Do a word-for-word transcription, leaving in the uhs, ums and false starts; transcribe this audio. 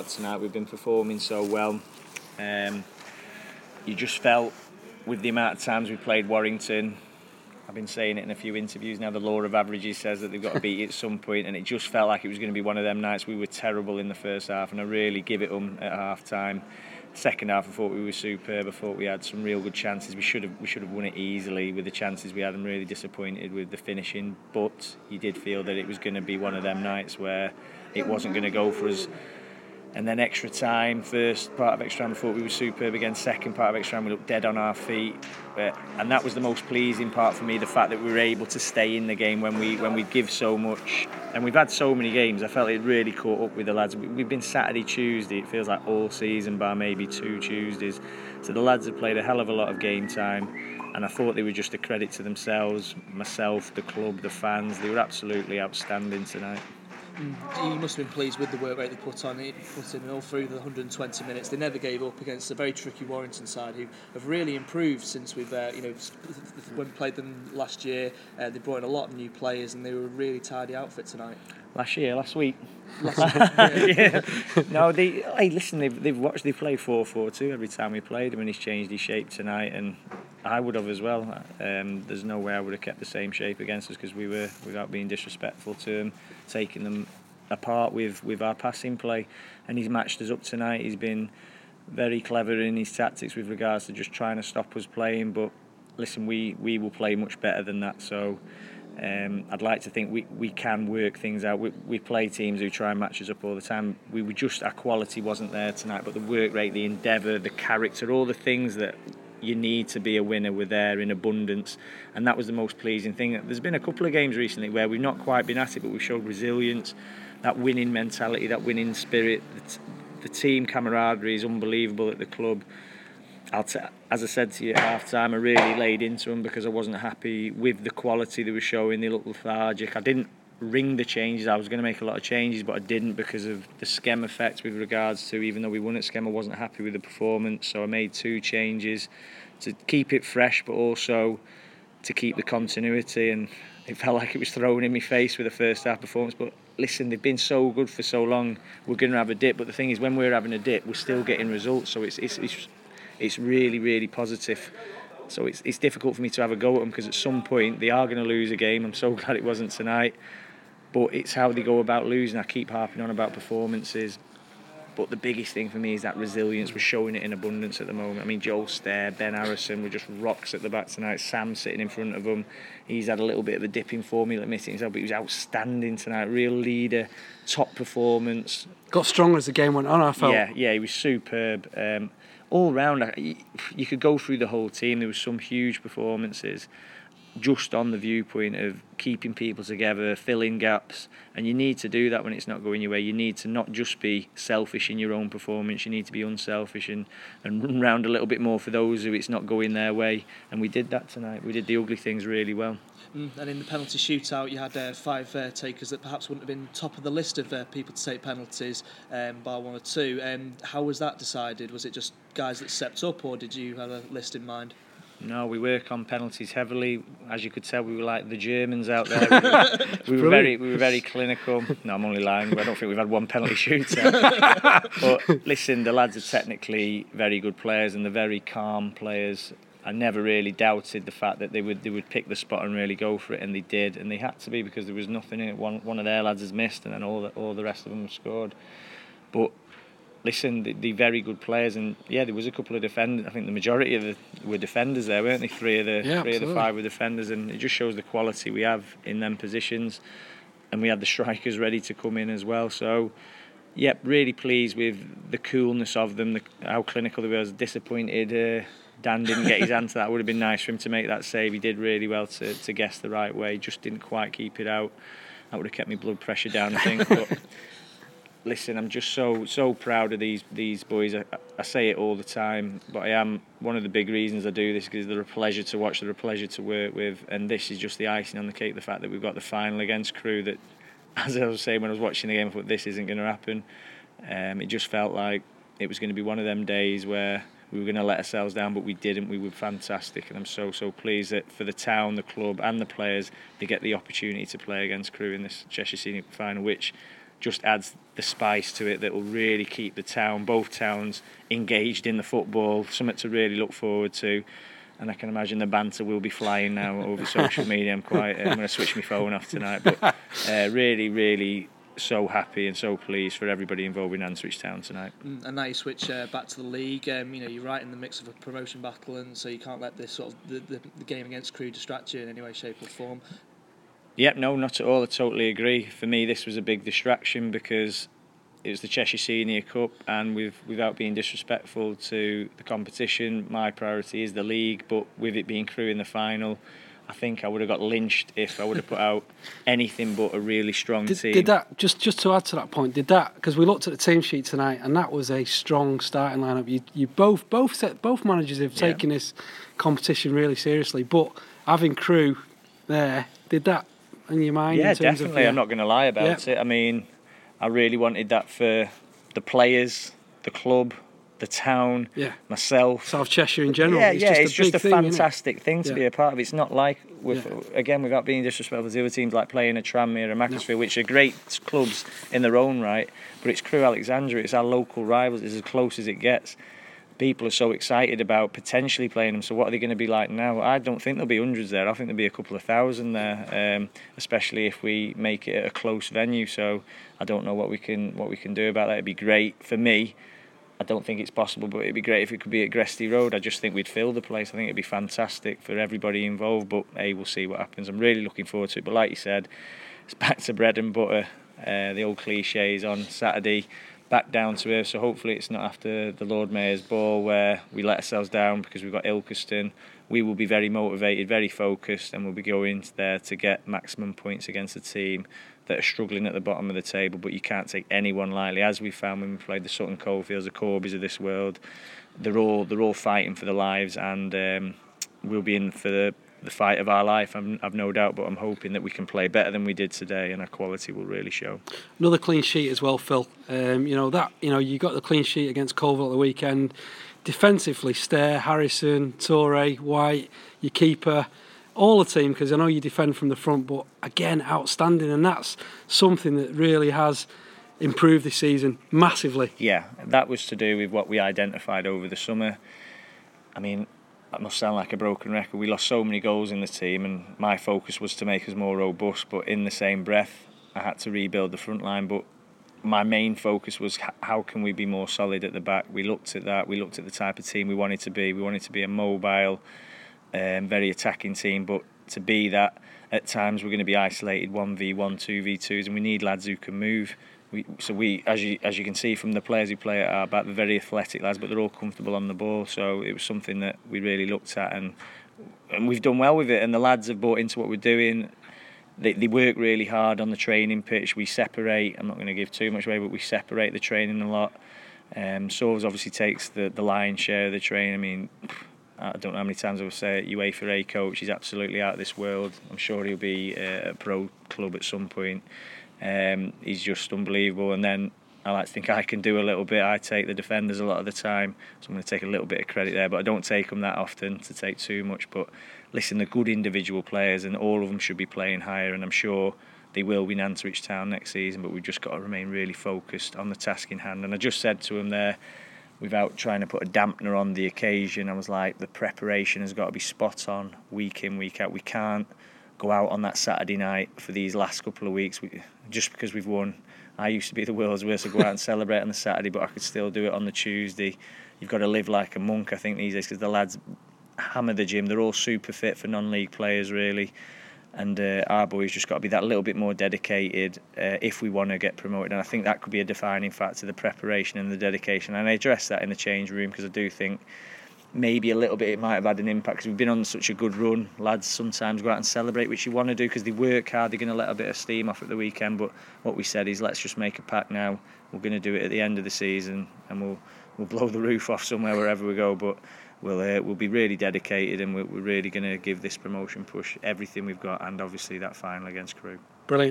Tonight we've been performing so well. Um, you just felt with the amount of times we played Warrington, I've been saying it in a few interviews now, the law of averages says that they've got to beat it at some point, and it just felt like it was going to be one of them nights. We were terrible in the first half, and I really give it them at half time. Second half, I thought we were superb. I thought we had some real good chances. We should have we should have won it easily with the chances we had. I'm really disappointed with the finishing, but you did feel that it was going to be one of them nights where it wasn't going to go for us. And then extra time, first part of extra time, I thought we were superb again. Second part of extra time, we looked dead on our feet. But, and that was the most pleasing part for me, the fact that we were able to stay in the game when we when we give so much. And we've had so many games, I felt it really caught up with the lads. We've been Saturday, Tuesday, it feels like all season, bar maybe two Tuesdays. So the lads have played a hell of a lot of game time. And I thought they were just a credit to themselves, myself, the club, the fans. They were absolutely outstanding tonight. You must have been pleased with the work rate they put on it, put in all through the one hundred twenty minutes. They never gave up against a very tricky Warrington side who have really improved since we've, uh, you know, when we played them last year. Uh, they brought in a lot of new players, and they were a really tidy outfit tonight. Last year, last week. Last week, yeah. yeah. No, they. Hey, listen, they've they've watched. They play four four two every time we played him, and he's changed his shape tonight, and I would have as well. Um, there's no way I would have kept the same shape against us because we were, without being disrespectful to him, taking them apart with, with our passing play, and he's matched us up tonight. He's been very clever in his tactics with regards to just trying to stop us playing, but listen, we, we will play much better than that, so um, I'd like to think we, we can work things out. We, we play teams who try and match us up all the time. We were just, our quality wasn't there tonight, but the work rate, the endeavour, the character, all the things that you need to be a winner were there in abundance, and that was the most pleasing thing. There's been a couple of games recently where we've not quite been at it, but we've showed resilience, that winning mentality, that winning spirit. The, t- the team camaraderie is unbelievable at the club. I'll t- as I said to you at half time, I really laid into them because I wasn't happy with the quality they were showing. They looked lethargic. I didn't ring the changes. I was going to make a lot of changes, but I didn't because of the Skem effect with regards to, even though we won at Skem, I wasn't happy with the performance, so I made two changes to keep it fresh, but also to keep the continuity, and it felt like it was thrown in my face with the first half performance. But listen, they've been so good for so long, we're going to have a dip, but the thing is, when we're having a dip, we're still getting results, so it's it's it's, it's really, really positive. So it's it's difficult for me to have a go at them because at some point they are going to lose a game. I'm so glad it wasn't tonight. But it's how they go about losing. I keep harping on about performances. But the biggest thing for me is that resilience. We're showing it in abundance at the moment. I mean, Joel Stair, Ben Harrison were just rocks at the back tonight. Sam sitting in front of them. He's had a little bit of a dip in form, he'll admit it himself, but he was outstanding tonight. Real leader, top performance. Got stronger as the game went on, I felt. Yeah, yeah, he was superb. Um, all round, you could go through the whole team. There was some huge performances, just on the viewpoint of keeping people together, filling gaps, and you need to do that when it's not going your way. You need to not just be selfish in your own performance, you need to be unselfish and, and run round a little bit more for those who it's not going their way, and we did that tonight. We did the ugly things really well. Mm, and in the penalty shootout, you had uh, five uh, takers that perhaps wouldn't have been top of the list of uh, people to take penalties, um, bar one or two. Um, how was that decided? Was it just guys that stepped up, or did you have a list in mind? No, we work on penalties heavily. As you could tell, we were like the Germans out there. We were, we were very, we were very clinical. No, I'm only lying. I don't think we've had one penalty shootout. But listen, the lads are technically very good players and they're very calm players. I never really doubted the fact that they would they would pick the spot and really go for it, and they did, and they had to be because there was nothing in it. One one of their lads has missed, and then all the, all the rest of them have scored. But listen, they're the very good players, and yeah, there was a couple of defenders. I think the majority of the were defenders there, weren't they? Three of the yeah, three absolutely. of the five were defenders, and it just shows the quality we have in them positions. And we had the strikers ready to come in as well. So, yep, really pleased with the coolness of them, the, how clinical they were. I was disappointed uh, Dan didn't get his hand to that. It would have been nice for him to make that save. He did really well to to guess the right way. Just didn't quite keep it out. That would have kept my blood pressure down, I think. But listen, I'm just so so proud of these these boys. I, I say it all the time, but I am one of the big reasons I do this because they're a pleasure to watch, they're a pleasure to work with, and this is just the icing on the cake. The fact that we've got the final against Crewe. That, as I was saying when I was watching the game, I thought this isn't going to happen. Um, it just felt like it was going to be one of them days where we were going to let ourselves down, but we didn't. We were fantastic, and I'm so so pleased that for the town, the club, and the players, they get the opportunity to play against Crewe in this Cheshire Scenic final, which just adds the spice to it that will really keep the town, both towns, engaged in the football. Something to really look forward to. And I can imagine the banter will be flying now over social media. I'm quite. Uh, I'm going to switch my phone off tonight. But uh, really, really so happy and so pleased for everybody involved in Nantwich Town tonight. Mm, and now you switch uh, back to the league. Um, you know, you're right in the mix of a promotion battle, and so you can't let this sort of the, the, the game against Crewe distract you in any way, shape, or form. Yep, no, not at all. I totally agree. For me, this was a big distraction because it was the Cheshire Senior Cup, and with, without being disrespectful to the competition, my priority is the league. But with it being Crewe in the final, I think I would have got lynched if I would have put out anything but a really strong did, team. Did that, just just to add to that point, did that, because we looked at the team sheet tonight, and that was a strong starting lineup. You you both both set, both managers have taken yeah. this competition really seriously, but having Crewe there, did that in your mind? Yeah, in terms definitely. Of, yeah. I'm not going to lie about yeah. it. I mean, I really wanted that for the players, the club, the town, yeah. myself. South Cheshire in general. Yeah, it's yeah, just it's a, just a thing, fantastic thing to yeah. be a part of. It's not like, with, yeah. again, without being disrespectful to the other teams like playing a Tranmere, a Macclesfield, no. which are great clubs in their own right, but it's Crewe Alexandria, it's our local rivals, it's as close as it gets. People are so excited about potentially playing them, so what are they going to be like now? I don't think there'll be hundreds there. I think there'll be a couple of thousand there, um, especially if we make it a close venue. So I don't know what we can what we can do about that. It'd be great for me. I don't think it's possible, but it'd be great if it could be at Gresty Road. I just think we'd fill the place. I think it'd be fantastic for everybody involved, but hey, we'll see what happens. I'm really looking forward to it. But like you said, it's back to bread and butter, uh, the old cliches on Saturday. Back down to earth, so hopefully it's not after the Lord Mayor's ball where we let ourselves down because we've got Ilkeston. We will be very motivated, very focused, and we'll be going there to get maximum points against a team that are struggling at the bottom of the table. But you can't take anyone lightly, as we found when we played the Sutton Coldfields, the Corbys of this world. They're all they're all fighting for their lives, and um, we'll be in for the, the fight of our life. I'm, I've no doubt, but I'm hoping that we can play better than we did today, and our quality will really show. Another clean sheet as well, Phil. Um, you know that you know you got the clean sheet against Colville at the weekend. Defensively, Stair, Harrison, Torre, White, your keeper, all the team. Because I know you defend from the front, but again, outstanding, and that's something that really has improved this season massively. Yeah, that was to do with what we identified over the summer. I mean, that must sound like a broken record. We lost so many goals in the team, and my focus was to make us more robust. But in the same breath, I had to rebuild the front line. But my main focus was how can we be more solid at the back. We looked at that. We looked at the type of team we wanted to be. We wanted to be a mobile, um, very attacking team. But to be that, at times we're going to be isolated one v one, two v twos, and we need lads who can move. We, so we, as you as you can see from the players who play at our back, they're very athletic lads, but they're all comfortable on the ball. So it was something that we really looked at, and and we've done well with it. And the lads have bought into what we're doing. They they work really hard on the training pitch. We separate. I'm not going to give too much away, but we separate the training a lot. Um, Sorves obviously takes the the lion's share of the training. I mean, I don't know how many times I will say it. UEFA A coach. He's absolutely out of this world. I'm sure he'll be uh, a pro club at some point. Um, he's just unbelievable, and then I like to think I can do a little bit. I take the defenders a lot of the time, so I'm going to take a little bit of credit there, but I don't take them that often to take too much. But listen, they're good individual players, and all of them should be playing higher, and I'm sure they will win Nantwich Town next season, but we've just got to remain really focused on the task in hand. And I just said to him there, without trying to put a dampener on the occasion, I was like, the preparation has got to be spot on week in, week out. We can't go out on that Saturday night for these last couple of weeks we, just because we've won. I used to be the world's worst, so go out and celebrate on the Saturday, but I could still do it on the Tuesday. You've got to live like a monk, I think, these days, because the lads hammer the gym. They're all super fit for non-league players, really. And uh, our boys just got to be that little bit more dedicated uh, if we want to get promoted. And I think that could be a defining factor, the preparation and the dedication. And I address that in the change room, because I do think maybe a little bit it might have had an impact, because we've been on such a good run. Lads sometimes go out and celebrate, which you want to do because they work hard. They're going to let a bit of steam off at the weekend, but what we said is let's just make a pact now. We're going to do it at the end of the season, and we'll we'll blow the roof off somewhere wherever we go, but we'll uh, we'll be really dedicated, and we're, we're really going to give this promotion push everything we've got, and obviously that final against Crewe.